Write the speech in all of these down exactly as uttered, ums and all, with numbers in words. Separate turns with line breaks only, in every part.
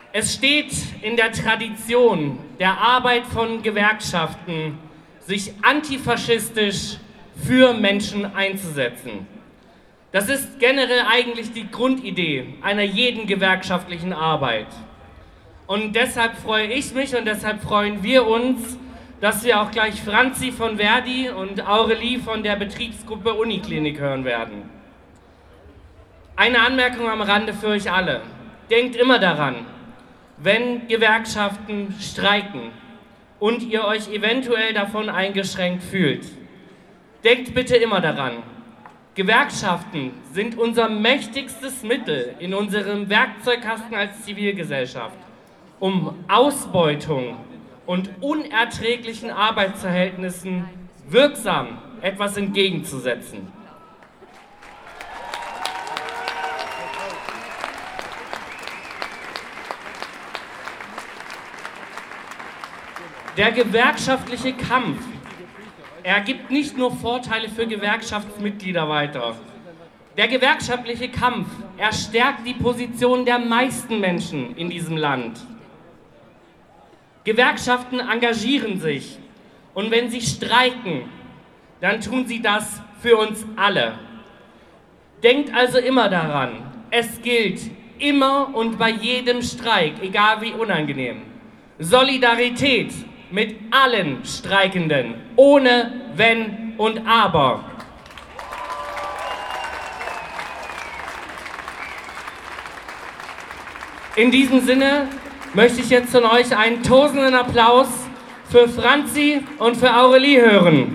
Es steht in der Tradition der Arbeit von Gewerkschaften, sich antifaschistisch für Menschen einzusetzen. Das ist generell eigentlich die Grundidee einer jeden gewerkschaftlichen Arbeit. Und deshalb freue ich mich und deshalb freuen wir uns, dass wir auch gleich Franzi von Verdi und Aurelie von der Betriebsgruppe Uniklinik hören werden. Eine Anmerkung am Rande für euch alle. Denkt immer daran, wenn Gewerkschaften streiken und ihr euch eventuell davon eingeschränkt fühlt, denkt bitte immer daran, Gewerkschaften sind unser mächtigstes Mittel in unserem Werkzeugkasten als Zivilgesellschaft, um Ausbeutung und unerträglichen Arbeitsverhältnissen wirksam etwas entgegenzusetzen. Der gewerkschaftliche Kampf, er gibt nicht nur Vorteile für Gewerkschaftsmitglieder weiter. Der gewerkschaftliche Kampf, er stärkt die Position der meisten Menschen in diesem Land. Gewerkschaften engagieren sich und wenn sie streiken, dann tun sie das für uns alle. Denkt also immer daran, es gilt immer und bei jedem Streik, egal wie unangenehm, Solidarität mit allen Streikenden, ohne Wenn und Aber. In diesem Sinne möchte ich jetzt von euch einen tosenden Applaus für Franzi und für Aurelie hören.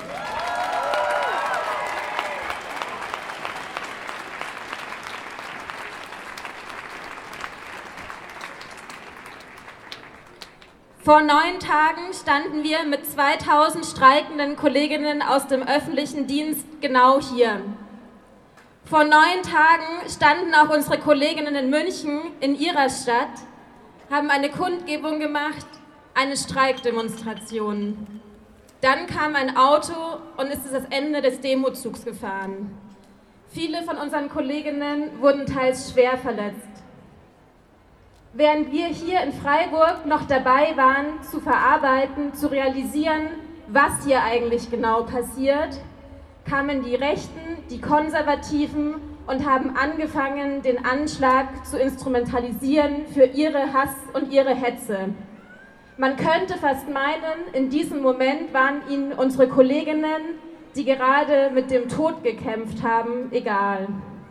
Vor neun Tagen standen wir mit zweitausend streikenden Kolleginnen aus dem öffentlichen Dienst genau hier. Vor neun Tagen standen auch unsere Kolleginnen in München, in ihrer Stadt, haben eine Kundgebung gemacht, eine Streikdemonstration. Dann kam ein Auto und ist das Ende des Demozugs gefahren. Viele von unseren Kolleginnen wurden teils schwer verletzt. Während wir hier in Freiburg noch dabei waren, zu verarbeiten, zu realisieren, was hier eigentlich genau passiert, kamen die Rechten, die Konservativen und haben angefangen, den Anschlag zu instrumentalisieren für ihre Hass und ihre Hetze. Man könnte fast meinen, in diesem Moment waren ihnen unsere Kolleginnen, die gerade mit dem Tod gekämpft haben, egal.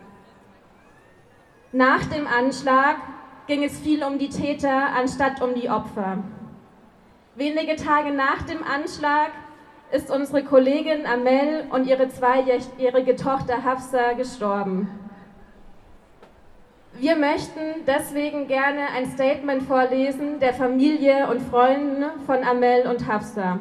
Nach dem Anschlag ging es viel um die Täter anstatt um die Opfer. Wenige Tage nach dem Anschlag ist unsere Kollegin Amel und ihre zweijährige Tochter Hafsa gestorben. Wir möchten deswegen gerne ein Statement vorlesen der Familie und Freunden von Amel und Hafsa.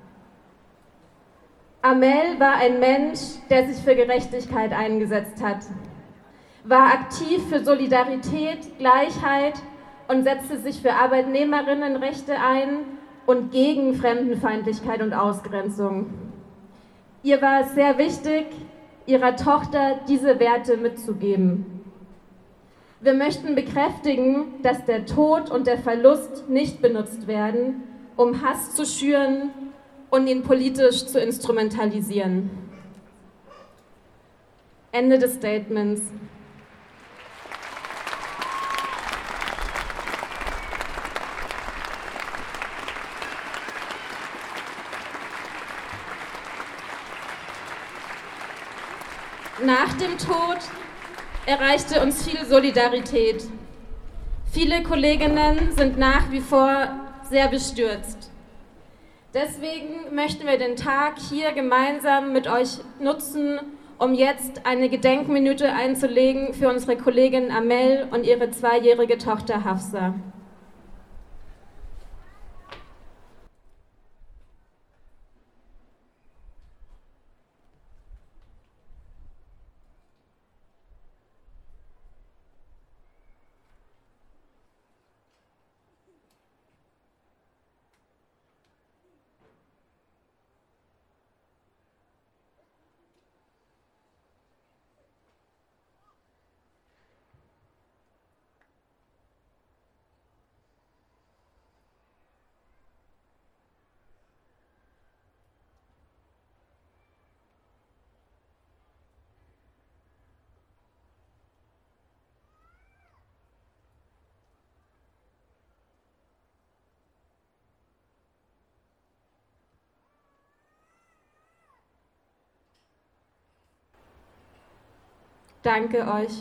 Amel war ein Mensch, der sich für Gerechtigkeit eingesetzt hat, war aktiv für Solidarität, Gleichheit und setzte sich für Arbeitnehmerinnenrechte ein und gegen Fremdenfeindlichkeit und Ausgrenzung. Ihr war es sehr wichtig, ihrer Tochter diese Werte mitzugeben. Wir möchten bekräftigen, dass der Tod und der Verlust nicht benutzt werden, um Hass zu schüren und ihn politisch zu instrumentalisieren. Ende des Statements. Nach dem Tod erreichte uns viel Solidarität. Viele Kolleginnen sind nach wie vor sehr bestürzt. Deswegen möchten wir den Tag hier gemeinsam mit euch nutzen, um jetzt eine Gedenkminute einzulegen für unsere Kollegin Amel und ihre zweijährige Tochter Hafsa. Danke euch.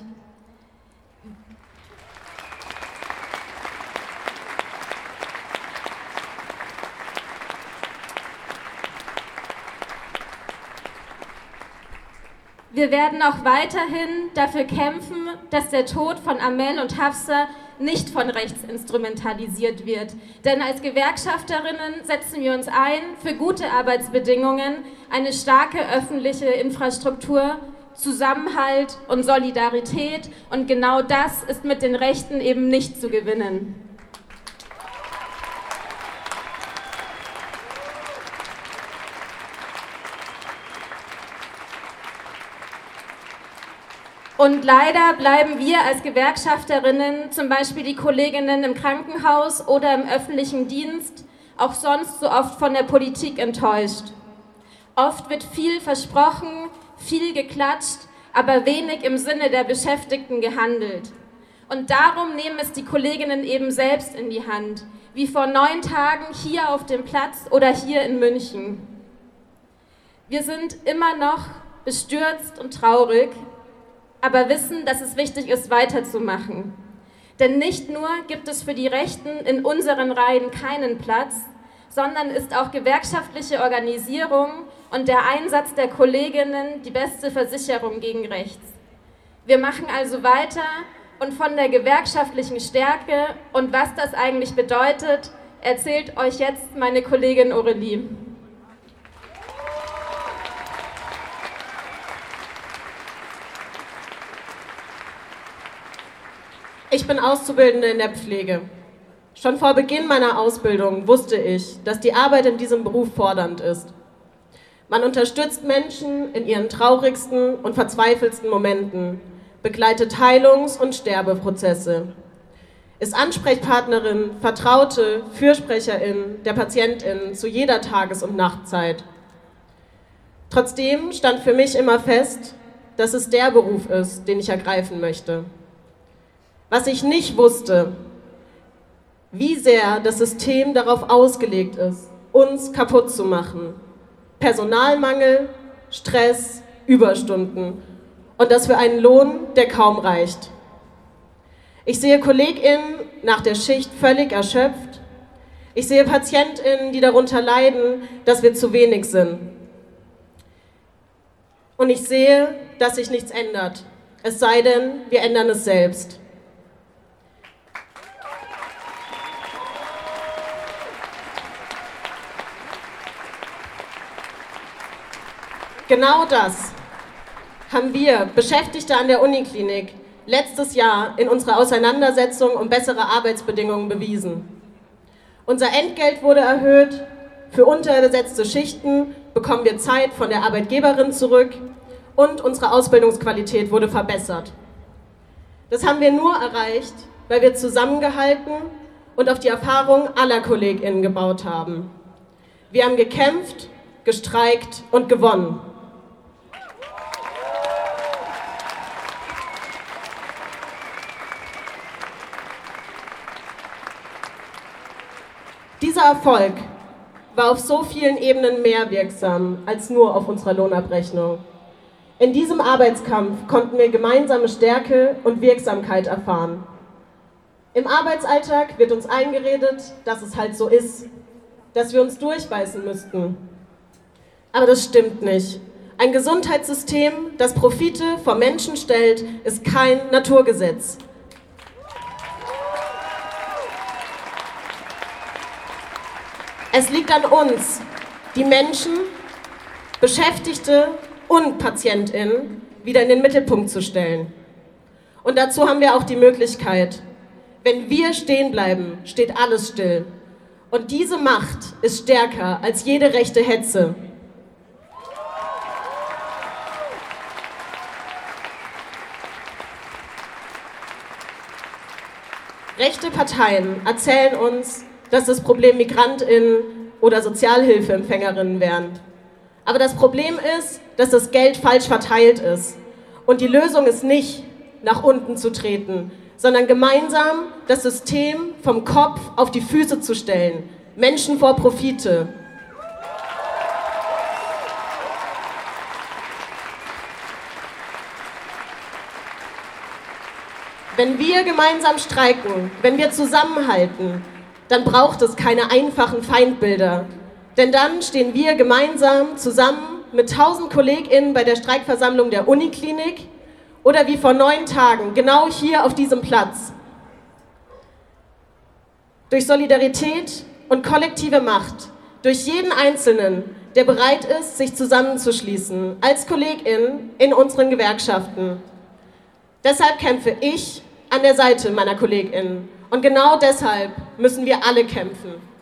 Wir werden auch weiterhin dafür kämpfen, dass der Tod von Amel und Hafsa nicht von rechts instrumentalisiert wird. Denn als Gewerkschafterinnen setzen wir uns ein für gute Arbeitsbedingungen, eine starke öffentliche Infrastruktur, Zusammenhalt und Solidarität. Und genau das ist mit den Rechten eben nicht zu gewinnen. Und leider bleiben wir als Gewerkschafterinnen, zum Beispiel die Kolleginnen im Krankenhaus oder im öffentlichen Dienst, auch sonst so oft von der Politik enttäuscht. Oft wird viel versprochen, viel geklatscht, aber wenig im Sinne der Beschäftigten gehandelt. Und darum nehmen es die Kolleginnen eben selbst in die Hand, wie vor neun Tagen hier auf dem Platz oder hier in München. Wir sind immer noch bestürzt und traurig, aber wissen, dass es wichtig ist, weiterzumachen. Denn nicht nur gibt es für die Rechten in unseren Reihen keinen Platz, sondern ist auch gewerkschaftliche Organisierung und der Einsatz der Kolleginnen die beste Versicherung gegen rechts. Wir machen also weiter und von der gewerkschaftlichen Stärke und was das eigentlich bedeutet, erzählt euch jetzt meine Kollegin Aurelie.
Ich bin Auszubildende in der Pflege. Schon vor Beginn meiner Ausbildung wusste ich, dass die Arbeit in diesem Beruf fordernd ist. Man unterstützt Menschen in ihren traurigsten und verzweifelsten Momenten, begleitet Heilungs- und Sterbeprozesse, ist Ansprechpartnerin, Vertraute, Fürsprecherin der PatientInnen zu jeder Tages- und Nachtzeit. Trotzdem stand für mich immer fest, dass es der Beruf ist, den ich ergreifen möchte. Was ich nicht wusste, wie sehr das System darauf ausgelegt ist, uns kaputt zu machen. Personalmangel, Stress, Überstunden und das für einen Lohn, der kaum reicht. Ich sehe KollegInnen nach der Schicht völlig erschöpft. Ich sehe PatientInnen, die darunter leiden, dass wir zu wenig sind. Und ich sehe, dass sich nichts ändert, es sei denn, wir ändern es selbst. Genau das haben wir, Beschäftigte an der Uniklinik, letztes Jahr in unserer Auseinandersetzung um bessere Arbeitsbedingungen bewiesen. Unser Entgelt wurde erhöht, für unterbesetzte Schichten bekommen wir Zeit von der Arbeitgeberin zurück und unsere Ausbildungsqualität wurde verbessert. Das haben wir nur erreicht, weil wir zusammengehalten und auf die Erfahrung aller KollegInnen gebaut haben. Wir haben gekämpft, gestreikt und gewonnen. Dieser Erfolg war auf so vielen Ebenen mehr wirksam als nur auf unserer Lohnabrechnung. In diesem Arbeitskampf konnten wir gemeinsame Stärke und Wirksamkeit erfahren. Im Arbeitsalltag wird uns eingeredet, dass es halt so ist, dass wir uns durchbeißen müssten. Aber das stimmt nicht. Ein Gesundheitssystem, das Profite vor Menschen stellt, ist kein Naturgesetz. Es liegt an uns, die Menschen, Beschäftigte und PatientInnen wieder in den Mittelpunkt zu stellen. Und dazu haben wir auch die Möglichkeit. Wenn wir stehen bleiben, steht alles still. Und diese Macht ist stärker als jede rechte Hetze. Rechte Parteien erzählen uns, dass das Problem MigrantInnen oder Sozialhilfeempfängerinnen wären. Aber das Problem ist, dass das Geld falsch verteilt ist. Und die Lösung ist nicht, nach unten zu treten, sondern gemeinsam das System vom Kopf auf die Füße zu stellen. Menschen vor Profite. Wenn wir gemeinsam streiken, wenn wir zusammenhalten, dann braucht es keine einfachen Feindbilder. Denn dann stehen wir gemeinsam zusammen mit tausend KollegInnen bei der Streikversammlung der Uniklinik oder wie vor neun Tagen, genau hier auf diesem Platz. Durch Solidarität und kollektive Macht, durch jeden Einzelnen, der bereit ist, sich zusammenzuschließen, als KollegInnen in unseren Gewerkschaften. Deshalb kämpfe ich an der Seite meiner KollegInnen. Und genau deshalb müssen wir alle kämpfen.